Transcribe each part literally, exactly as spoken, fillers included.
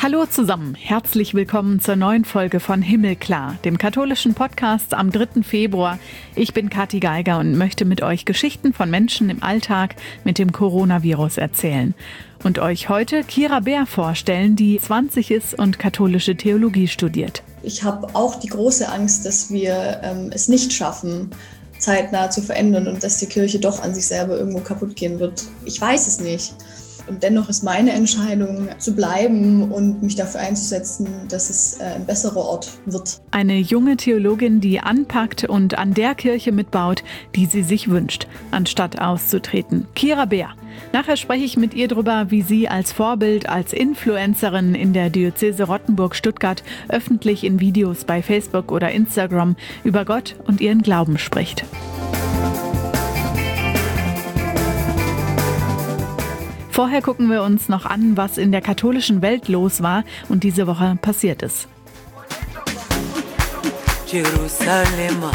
Hallo zusammen, herzlich willkommen zur neuen Folge von Himmelklar, dem katholischen Podcast am dritten Februar. Ich bin Kathi Geiger und möchte mit euch Geschichten von Menschen im Alltag mit dem Coronavirus erzählen. Und euch heute Kira Beer vorstellen, die zwanzig ist und katholische Theologie studiert. Ich habe auch die große Angst, dass wir ähm, es nicht schaffen, zeitnah zu verändern und dass die Kirche doch an sich selber irgendwo kaputt gehen wird. Ich weiß es nicht. Und dennoch ist meine Entscheidung, zu bleiben und mich dafür einzusetzen, dass es ein besserer Ort wird. Eine junge Theologin, die anpackt und an der Kirche mitbaut, die sie sich wünscht, anstatt auszutreten. Kira Beer. Nachher spreche ich mit ihr darüber, wie sie als Vorbild, als Influencerin in der Diözese Rottenburg-Stuttgart öffentlich in Videos bei Facebook oder Instagram über Gott und ihren Glauben spricht. Vorher gucken wir uns noch an, was in der katholischen Welt los war und diese Woche passiert ist. Jerusalem.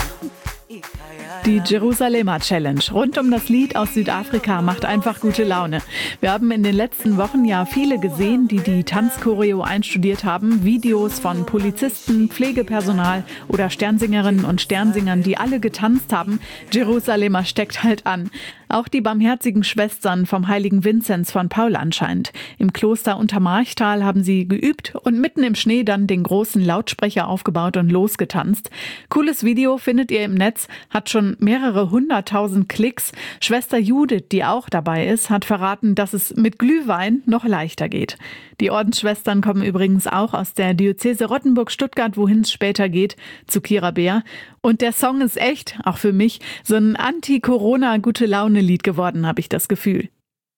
Die Jerusalemer Challenge rund um das Lied aus Südafrika macht einfach gute Laune. Wir haben in den letzten Wochen ja viele gesehen, die die Tanzchoreo einstudiert haben. Videos von Polizisten, Pflegepersonal oder Sternsingerinnen und Sternsingern, die alle getanzt haben. Jerusalemer steckt halt an. Auch die barmherzigen Schwestern vom heiligen Vinzenz von Paul anscheinend. Im Kloster Untermarchtal haben sie geübt und mitten im Schnee dann den großen Lautsprecher aufgebaut und losgetanzt. Cooles Video findet ihr im Netz, hat schon mehrere hunderttausend Klicks. Schwester Judith, die auch dabei ist, hat verraten, dass es mit Glühwein noch leichter geht. Die Ordensschwestern kommen übrigens auch aus der Diözese Rottenburg-Stuttgart, wohin es später geht, zu Kira Beer. Und der Song ist echt, auch für mich, so ein Anti-Corona-Gute-Laune-Lied geworden, habe ich das Gefühl.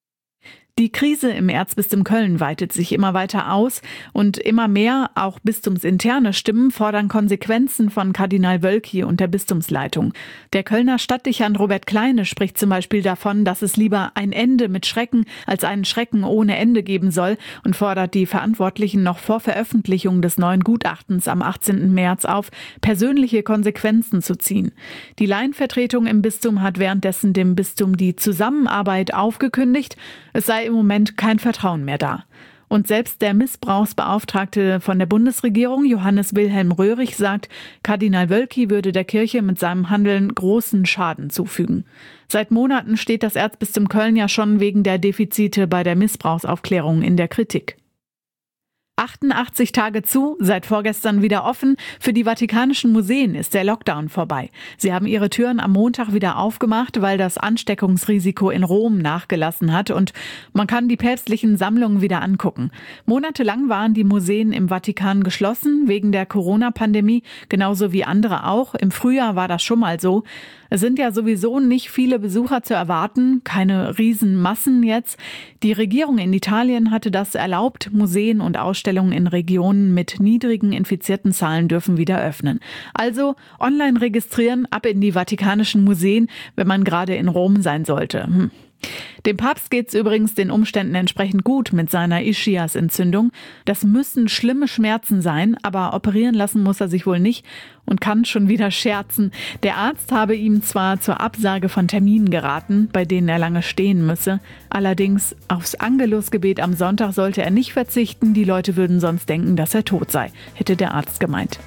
Die Krise im Erzbistum Köln weitet sich immer weiter aus und immer mehr, auch bistumsinterne Stimmen, fordern Konsequenzen von Kardinal Wölki und der Bistumsleitung. Der Kölner Stadtdechant Robert Kleine spricht zum Beispiel davon, dass es lieber ein Ende mit Schrecken als einen Schrecken ohne Ende geben soll und fordert die Verantwortlichen noch vor Veröffentlichung des neuen Gutachtens am achtzehnten März auf, persönliche Konsequenzen zu ziehen. Die Laienvertretung im Bistum hat währenddessen dem Bistum die Zusammenarbeit aufgekündigt. Es sei im Moment kein Vertrauen mehr da. Und selbst der Missbrauchsbeauftragte von der Bundesregierung, Johannes Wilhelm Röhrig, sagt, Kardinal Wölki würde der Kirche mit seinem Handeln großen Schaden zufügen. Seit Monaten steht das Erzbistum Köln ja schon wegen der Defizite bei der Missbrauchsaufklärung in der Kritik. achtundachtzig Tage zu, seit vorgestern wieder offen. Für die Vatikanischen Museen ist der Lockdown vorbei. Sie haben ihre Türen am Montag wieder aufgemacht, weil das Ansteckungsrisiko in Rom nachgelassen hat und man kann die päpstlichen Sammlungen wieder angucken. Monatelang waren die Museen im Vatikan geschlossen wegen der Corona-Pandemie, genauso wie andere auch. Im Frühjahr war das schon mal so. Es sind ja sowieso nicht viele Besucher zu erwarten, keine Riesenmassen jetzt. Die Regierung in Italien hatte das erlaubt. Museen und Ausstellungen in Regionen mit niedrigen infizierten Zahlen dürfen wieder öffnen. Also online registrieren, ab in die Vatikanischen Museen, wenn man gerade in Rom sein sollte. Hm. Dem Papst geht's übrigens den Umständen entsprechend gut mit seiner Ischias-Entzündung. Das müssen schlimme Schmerzen sein, aber operieren lassen muss er sich wohl nicht und kann schon wieder scherzen. Der Arzt habe ihm zwar zur Absage von Terminen geraten, bei denen er lange stehen müsse. Allerdings aufs Angelusgebet am Sonntag sollte er nicht verzichten. Die Leute würden sonst denken, dass er tot sei, hätte der Arzt gemeint.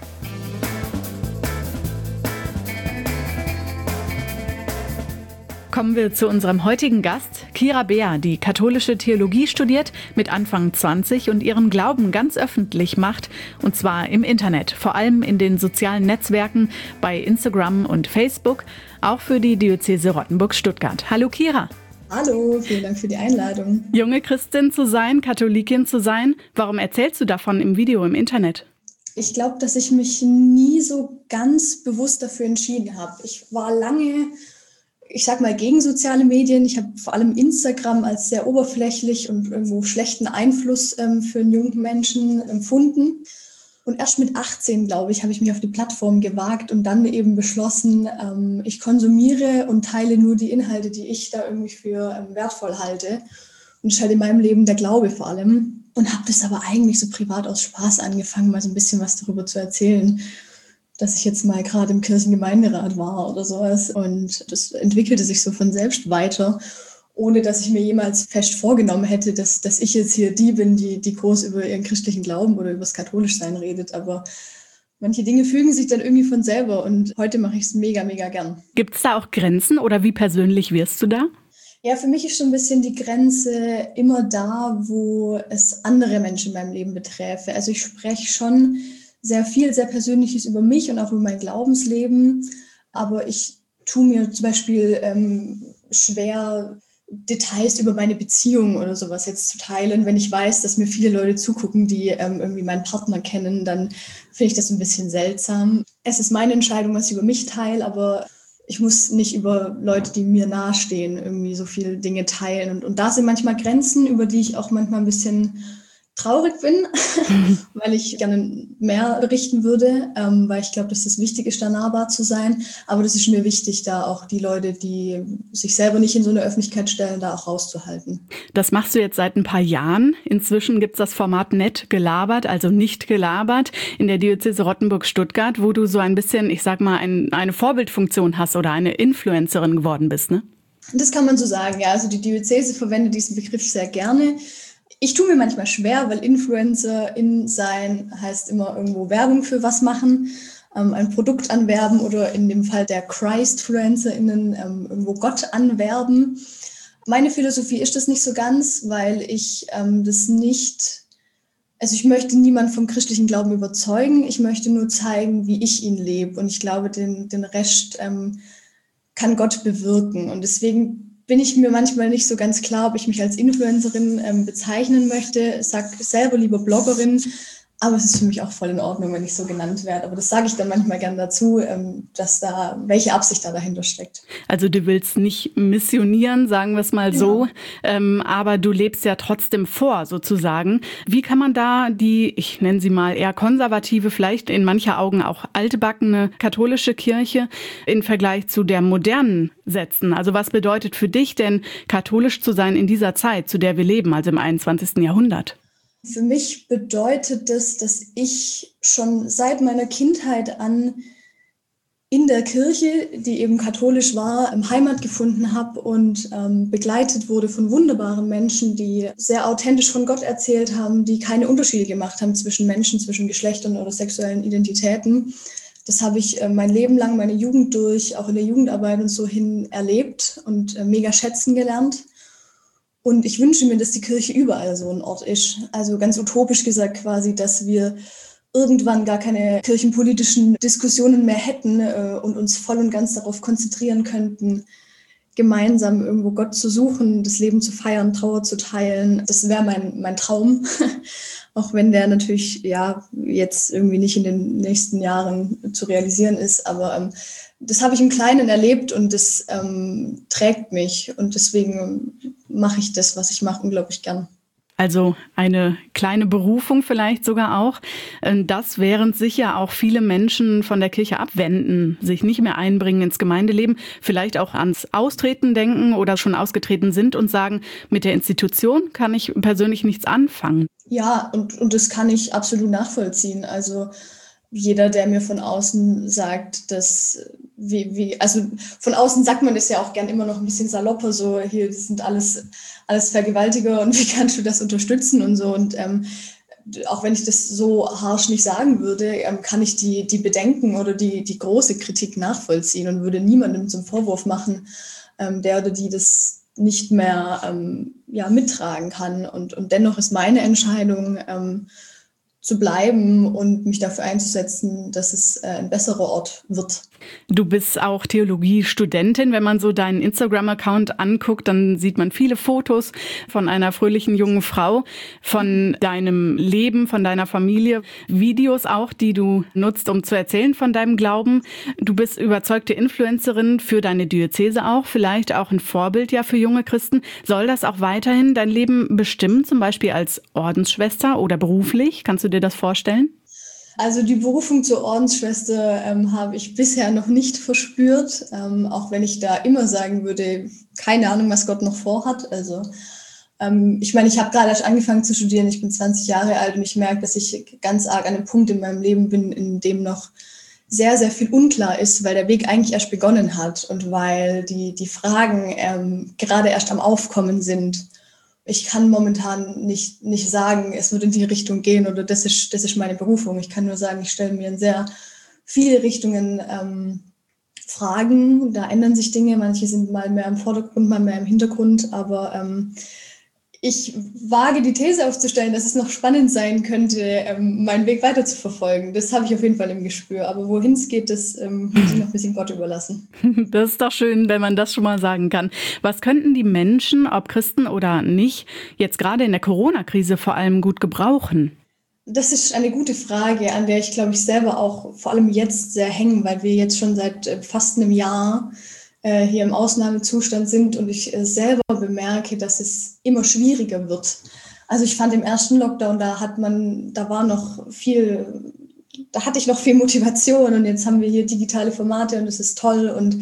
Kommen wir zu unserem heutigen Gast, Kira Beer, die katholische Theologie studiert, mit Anfang zwanzig und ihren Glauben ganz öffentlich macht, und zwar im Internet, vor allem in den sozialen Netzwerken, bei Instagram und Facebook, auch für die Diözese Rottenburg-Stuttgart. Hallo Kira. Hallo, vielen Dank für die Einladung. Junge Christin zu sein, Katholikin zu sein, warum erzählst du davon im Video im Internet? Ich glaube, dass ich mich nie so ganz bewusst dafür entschieden habe. Ich war lange... ich sag mal, gegen soziale Medien. Ich habe vor allem Instagram als sehr oberflächlich und irgendwo schlechten Einfluss ähm, für einen jungen Menschen empfunden. Und erst mit achtzehn, glaube ich, habe ich mich auf die Plattform gewagt und dann eben beschlossen, ähm, ich konsumiere und teile nur die Inhalte, die ich da irgendwie für ähm, wertvoll halte. Und das ist halt in meinem Leben der Glaube vor allem. Und habe das aber eigentlich so privat aus Spaß angefangen, mal so ein bisschen was darüber zu erzählen, dass ich jetzt mal gerade im Kirchengemeinderat war oder sowas. Und das entwickelte sich so von selbst weiter. ohne dass ich mir jemals fest vorgenommen hätte, dass, dass ich jetzt hier die bin, die, die groß über ihren christlichen Glauben oder über das Katholischsein redet. Aber manche Dinge fügen sich dann irgendwie von selber und heute mache ich es mega, mega gern. Gibt es da auch Grenzen oder wie persönlich wirst du da? Ja, für mich ist schon ein bisschen die Grenze immer da, wo es andere Menschen in meinem Leben beträfe. Also ich spreche schon sehr viel, sehr Persönliches über mich und auch über mein Glaubensleben. Aber ich tue mir zum Beispiel ähm, schwer, Details über meine Beziehung oder sowas jetzt zu teilen. Wenn ich weiß, dass mir viele Leute zugucken, die ähm, irgendwie meinen Partner kennen, dann finde ich das ein bisschen seltsam. Es ist meine Entscheidung, was ich über mich teile, aber ich muss nicht über Leute, die mir nahestehen, irgendwie so viele Dinge teilen. Und, und da sind manchmal Grenzen, über die ich auch manchmal ein bisschen traurig bin, mhm. weil ich gerne mehr berichten würde, ähm, weil ich glaube, dass es wichtig ist, da nahbar zu sein. Aber das ist mir wichtig, da auch die Leute, die sich selber nicht in so eine Öffentlichkeit stellen, da auch rauszuhalten. Das machst du jetzt seit ein paar Jahren. Inzwischen gibt es das Format Nett gelabert, also nicht gelabert, in der Diözese Rottenburg-Stuttgart, wo du so ein bisschen, ich sag mal, ein, eine Vorbildfunktion hast oder eine Influencerin geworden bist, ne? Das kann man so sagen, ja. Also die Diözese verwendet diesen Begriff sehr gerne. Ich tue mir manchmal schwer, weil Influencerin sein heißt immer irgendwo Werbung für was machen, ähm, ein Produkt anwerben oder in dem Fall der Christfluencerinnen ähm, irgendwo Gott anwerben. Meine Philosophie ist das nicht so ganz, weil ich ähm, das nicht, also ich möchte niemanden vom christlichen Glauben überzeugen, ich möchte nur zeigen, wie ich ihn lebe und ich glaube, den, den Rest ähm, kann Gott bewirken und deswegen bin ich mir manchmal nicht so ganz klar, ob ich mich als Influencerin ähm, bezeichnen möchte. Ich sage selber lieber Bloggerin, aber es ist für mich auch voll in Ordnung, wenn ich so genannt werde. Aber das sage ich dann manchmal gern dazu, ähm, dass da, welche Absicht da dahinter steckt. Also du willst nicht missionieren, sagen wir es mal so, ja. ähm, aber du lebst ja trotzdem vor, sozusagen. Wie kann man da die, ich nenne sie mal eher konservative, vielleicht in mancher Augen auch altbackene katholische Kirche in Vergleich zu der modernen setzen? Also was bedeutet für dich denn, katholisch zu sein in dieser Zeit, zu der wir leben, also im einundzwanzigsten Jahrhundert? Für mich bedeutet das, dass ich schon seit meiner Kindheit an in der Kirche, die eben katholisch war, Heimat gefunden habe und ähm, begleitet wurde von wunderbaren Menschen, die sehr authentisch von Gott erzählt haben, die keine Unterschiede gemacht haben zwischen Menschen, zwischen Geschlechtern oder sexuellen Identitäten. Das habe ich äh, mein Leben lang, meine Jugend durch, auch in der Jugendarbeit und so hin erlebt und äh, mega schätzen gelernt. Und ich wünsche mir, dass die Kirche überall so ein Ort ist. Also ganz utopisch gesagt quasi, dass wir irgendwann gar keine kirchenpolitischen Diskussionen mehr hätten äh, und uns voll und ganz darauf konzentrieren könnten, gemeinsam irgendwo Gott zu suchen, das Leben zu feiern, Trauer zu teilen. Das wäre mein, mein Traum. Auch wenn der natürlich ja jetzt irgendwie nicht in den nächsten Jahren zu realisieren ist. Aber ähm, das habe ich im Kleinen erlebt und das ähm, trägt mich. Und deswegen mache ich das, was ich mache, unglaublich gern. Also eine kleine Berufung vielleicht sogar auch. Das, während sich ja auch viele Menschen von der Kirche abwenden, sich nicht mehr einbringen ins Gemeindeleben, vielleicht auch ans Austreten denken oder schon ausgetreten sind und sagen, mit der Institution kann ich persönlich nichts anfangen. Ja, und, und das kann ich absolut nachvollziehen. Also jeder, der mir von außen sagt, dass, wie, wie, also von außen sagt man das ja auch gern immer noch ein bisschen salopper, so hier das sind alles, alles Vergewaltiger und wie kannst du das unterstützen und so. Und ähm, auch wenn ich das so harsch nicht sagen würde, ähm, kann ich die, die Bedenken oder die, die große Kritik nachvollziehen und würde niemandem zum Vorwurf machen, ähm, der oder die das nicht mehr ähm, ja, mittragen kann. Und, und dennoch ist meine Entscheidung, ähm, zu bleiben und mich dafür einzusetzen, dass es äh, ein besserer Ort wird. Du bist auch Theologiestudentin. Wenn man so deinen Instagram-Account anguckt, dann sieht man viele Fotos von einer fröhlichen jungen Frau, von deinem Leben, von deiner Familie, Videos auch, die du nutzt, um zu erzählen von deinem Glauben. Du bist überzeugte Influencerin für deine Diözese auch, vielleicht auch ein Vorbild ja für junge Christen. Soll das auch weiterhin dein Leben bestimmen, zum Beispiel als Ordensschwester oder beruflich? Kannst du dir das vorstellen? Also die Berufung zur Ordensschwester ähm, habe ich bisher noch nicht verspürt, ähm, auch wenn ich da immer sagen würde, keine Ahnung, was Gott noch vorhat. Also ähm, ich meine, ich habe gerade erst angefangen zu studieren, ich bin zwanzig Jahre alt und ich merke, dass ich ganz arg an einem Punkt in meinem Leben bin, in dem noch sehr, sehr viel unklar ist, weil der Weg eigentlich erst begonnen hat und weil die, die Fragen ähm, gerade erst am Aufkommen sind. Ich kann momentan nicht, nicht sagen, es wird in die Richtung gehen oder das ist, das ist meine Berufung. Ich kann nur sagen, ich stelle mir in sehr viele Richtungen ähm, Fragen. Da ändern sich Dinge. Manche sind mal mehr im Vordergrund, mal mehr im Hintergrund. Aber ähm, ich wage die These aufzustellen, dass es noch spannend sein könnte, ähm, meinen Weg weiter zu verfolgen. Das habe ich auf jeden Fall im Gespür. Aber wohin es geht, das ähm, muss ich noch ein bisschen Gott überlassen. Das ist doch schön, wenn man das schon mal sagen kann. Was könnten die Menschen, ob Christen oder nicht, jetzt gerade in der Corona-Krise vor allem gut gebrauchen? Das ist eine gute Frage, an der ich, glaube ich, selber auch vor allem jetzt sehr hängen, weil wir jetzt schon seit äh, fast einem Jahr äh, hier im Ausnahmezustand sind und ich äh, selber bemerke, dass es immer schwieriger wird. Also ich fand im ersten Lockdown, da hat man, da war noch viel, da hatte ich noch viel Motivation und jetzt haben wir hier digitale Formate und es ist toll und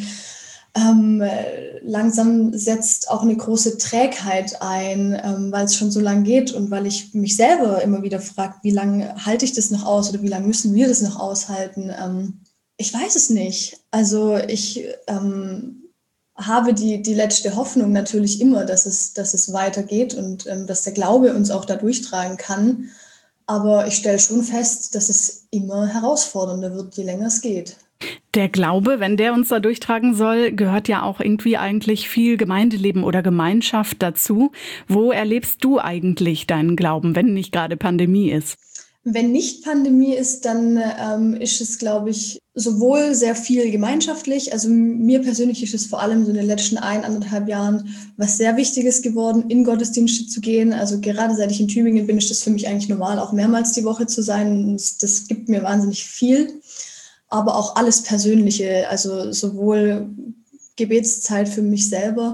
Ähm, langsam setzt auch eine große Trägheit ein, ähm, weil es schon so lange geht und weil ich mich selber immer wieder frage, wie lange halte ich das noch aus oder wie lange müssen wir das noch aushalten? Ähm, ich weiß es nicht. Also ich ähm, habe die, die letzte Hoffnung natürlich immer, dass es, dass es weitergeht und ähm, dass der Glaube uns auch da durchtragen kann. Aber ich stelle schon fest, dass es immer herausfordernder wird, je länger es geht. Der Glaube, wenn der uns da durchtragen soll, gehört ja auch irgendwie eigentlich viel Gemeindeleben oder Gemeinschaft dazu. Wo erlebst du eigentlich deinen Glauben, wenn nicht gerade Pandemie ist? Wenn nicht Pandemie ist, dann ähm, ist es, glaube ich, sowohl sehr viel gemeinschaftlich. Also mir persönlich ist es vor allem so in den letzten ein, anderthalb Jahren was sehr Wichtiges geworden, in Gottesdienste zu gehen. Also gerade seit ich in Tübingen bin, ist das für mich eigentlich normal, auch mehrmals die Woche zu sein. Das, das gibt mir wahnsinnig viel. Aber auch alles Persönliche, also sowohl Gebetszeit für mich selber,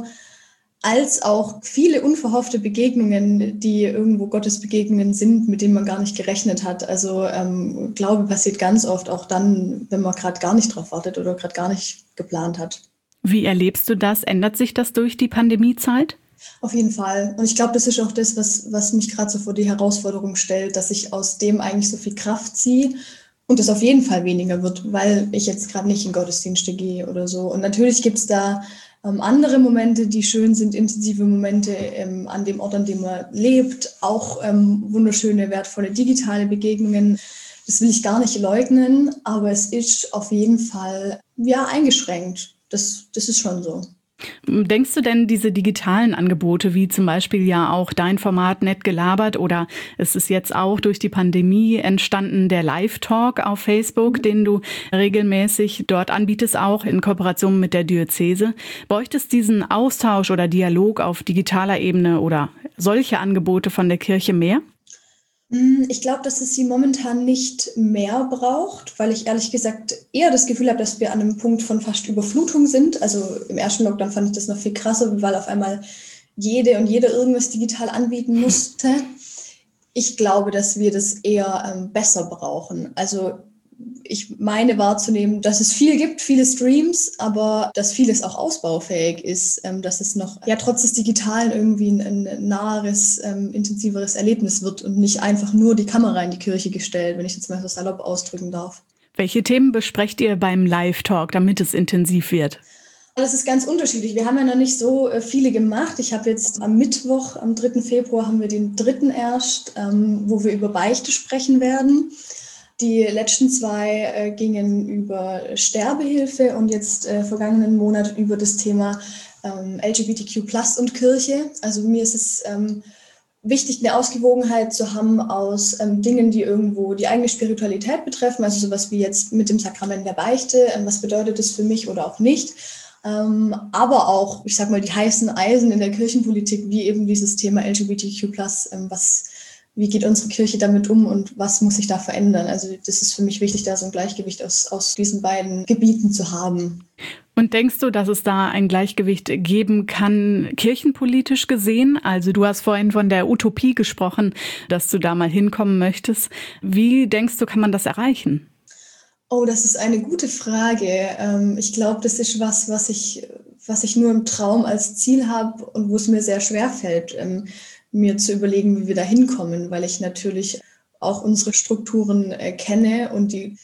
als auch viele unverhoffte Begegnungen, die irgendwo Gottesbegegnungen sind, mit denen man gar nicht gerechnet hat. Also ähm, Glaube passiert ganz oft auch dann, wenn man gerade gar nicht drauf wartet oder gerade gar nicht geplant hat. Wie erlebst du das? Ändert sich das durch die Pandemiezeit? Auf jeden Fall. Und ich glaube, das ist auch das, was, was mich gerade so vor die Herausforderung stellt, dass ich aus dem eigentlich so viel Kraft ziehe. Und es auf jeden Fall weniger wird, weil ich jetzt gerade nicht in Gottesdienste gehe oder so. Und natürlich gibt es da ähm, andere Momente, die schön sind, intensive Momente ähm, an dem Ort, an dem man lebt. Auch ähm, wunderschöne, wertvolle digitale Begegnungen. Das will ich gar nicht leugnen, aber es ist auf jeden Fall ja eingeschränkt. Das, das ist schon so. Denkst du denn, diese digitalen Angebote, wie zum Beispiel ja auch dein Format Nett gelabert oder es ist jetzt auch durch die Pandemie entstanden, der Live-Talk auf Facebook, den du regelmäßig dort anbietest, auch in Kooperation mit der Diözese. Bräuchtest diesen Austausch oder Dialog auf digitaler Ebene oder solche Angebote von der Kirche mehr? Ich glaube, dass es sie momentan nicht mehr braucht, weil ich ehrlich gesagt eher das Gefühl habe, dass wir an einem Punkt von fast Überflutung sind. Also im ersten Lockdown fand ich das noch viel krasser, weil auf einmal jede und jeder irgendwas digital anbieten musste. Ich glaube, dass wir das eher ähm, besser brauchen. Also ich meine wahrzunehmen, dass es viel gibt, viele Streams, aber dass vieles auch ausbaufähig ist, ähm, dass es noch ja trotz des Digitalen irgendwie ein, ein naheres, ähm, intensiveres Erlebnis wird und nicht einfach nur die Kamera in die Kirche gestellt, wenn ich jetzt mal so salopp ausdrücken darf. Welche Themen besprecht ihr beim Live-Talk, damit es intensiv wird? Das ist ganz unterschiedlich. Wir haben ja noch nicht so viele gemacht. Ich habe jetzt am Mittwoch, am dritten Februar, haben wir den dritten erst, ähm, wo wir über Beichte sprechen werden. Die letzten zwei äh, gingen über Sterbehilfe und jetzt äh, vergangenen Monat über das Thema ähm, L G B T Q plus und Kirche. Also mir ist es ähm, wichtig, eine Ausgewogenheit zu haben aus ähm, Dingen, die irgendwo die eigene Spiritualität betreffen, also sowas wie jetzt mit dem Sakrament der Beichte, ähm, was bedeutet das für mich oder auch nicht. Ähm, aber auch, ich sag mal, die heißen Eisen in der Kirchenpolitik, wie eben dieses Thema L G B T Q plus, ähm, was Wie geht unsere Kirche damit um und was muss sich da verändern? Also das ist für mich wichtig, da so ein Gleichgewicht aus, aus diesen beiden Gebieten zu haben. Und denkst du, dass es da ein Gleichgewicht geben kann, kirchenpolitisch gesehen? Also du hast vorhin von der Utopie gesprochen, dass du da mal hinkommen möchtest. Wie denkst du, kann man das erreichen? Oh, das ist eine gute Frage. Ich glaube, das ist was, was ich, was ich nur im Traum als Ziel habe und wo es mir sehr schwer fällt, mir zu überlegen, wie wir da hinkommen, weil ich natürlich auch unsere Strukturen äh, kenne und die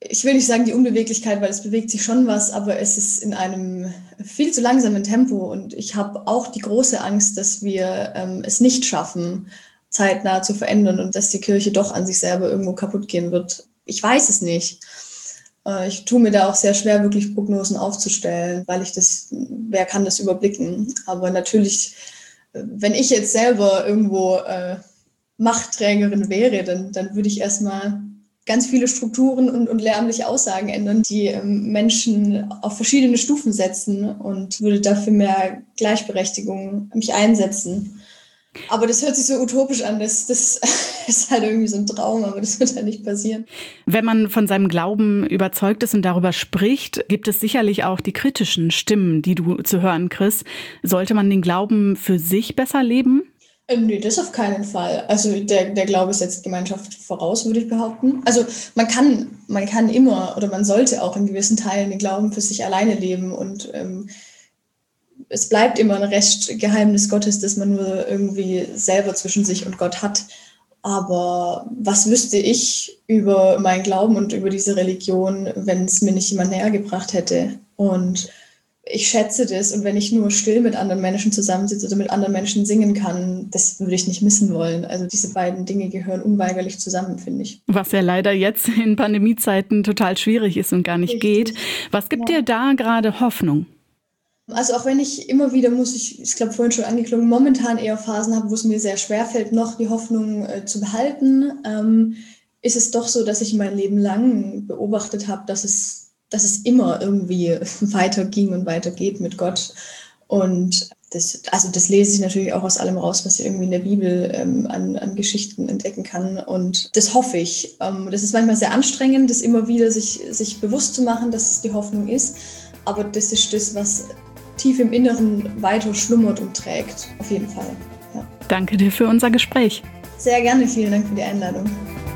Ich will nicht sagen die Unbeweglichkeit, weil es bewegt sich schon was, aber es ist in einem viel zu langsamen Tempo. Und ich habe auch die große Angst, dass wir ähm, es nicht schaffen, zeitnah zu verändern und dass die Kirche doch an sich selber irgendwo kaputt gehen wird. Ich weiß es nicht. Äh, ich tue mir da auch sehr schwer, wirklich Prognosen aufzustellen, weil ich das, wer kann das überblicken? Aber natürlich, wenn ich jetzt selber irgendwo äh, Machtträgerin wäre, dann, dann würde ich erstmal ganz viele Strukturen und, und lehramtliche Aussagen ändern, die ähm, Menschen auf verschiedene Stufen setzen und würde dafür mehr Gleichberechtigung mich einsetzen. Aber das hört sich so utopisch an, das, das ist halt irgendwie so ein Traum, aber das wird halt nicht passieren. Wenn man von seinem Glauben überzeugt ist und darüber spricht, gibt es sicherlich auch die kritischen Stimmen, die du zu hören kriegst. Sollte man den Glauben für sich besser leben? Ähm, nee, das auf keinen Fall. Also der, der Glaube setzt Gemeinschaft voraus, würde ich behaupten. Also man kann, man kann immer oder man sollte auch in gewissen Teilen den Glauben für sich alleine leben und ähm, es bleibt immer ein Restgeheimnis Gottes, das man nur irgendwie selber zwischen sich und Gott hat. Aber was wüsste ich über meinen Glauben und über diese Religion, wenn es mir nicht jemand näher gebracht hätte? Und ich schätze das. Und wenn ich nur still mit anderen Menschen zusammensitze oder mit anderen Menschen singen kann, das würde ich nicht missen wollen. Also diese beiden Dinge gehören unweigerlich zusammen, finde ich. Was ja leider jetzt in Pandemiezeiten total schwierig ist und gar nicht Richtig. geht. Was gibt ja. dir da gerade Hoffnung? Also auch wenn ich immer wieder, muss ich, ich glaube vorhin schon angeklungen, momentan eher Phasen habe, wo es mir sehr schwerfällt, noch die Hoffnung äh, zu behalten, ähm, ist es doch so, dass ich mein Leben lang beobachtet habe, dass es, dass es immer irgendwie weiterging und weitergeht mit Gott. Und das, also das lese ich natürlich auch aus allem raus, was ich irgendwie in der Bibel ähm, an, an Geschichten entdecken kann. Und das hoffe ich. Ähm, das ist manchmal sehr anstrengend, das immer wieder sich, sich bewusst zu machen, dass es die Hoffnung ist. Aber das ist das, was tief im Inneren weiter schlummert und trägt. Auf jeden Fall. Ja. Danke dir für unser Gespräch. Sehr gerne. Vielen Dank für die Einladung.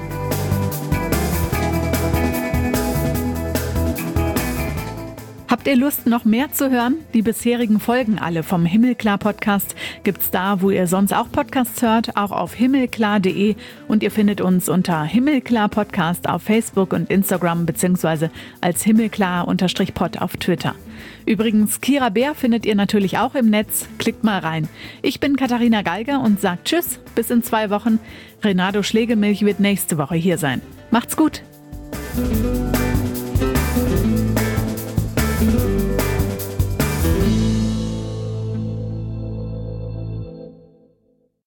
Habt ihr Lust, noch mehr zu hören? Die bisherigen Folgen alle vom Himmelklar-Podcast gibt's da, wo ihr sonst auch Podcasts hört, auch auf himmelklar punkt de und ihr findet uns unter Himmelklar-Podcast auf Facebook und Instagram beziehungsweise als Himmelklar-Pod auf Twitter. Übrigens, Kira Bär findet ihr natürlich auch im Netz. Klickt mal rein. Ich bin Katharina Geiger und sage Tschüss, bis in zwei Wochen. Renato Schlegelmilch wird nächste Woche hier sein. Macht's gut!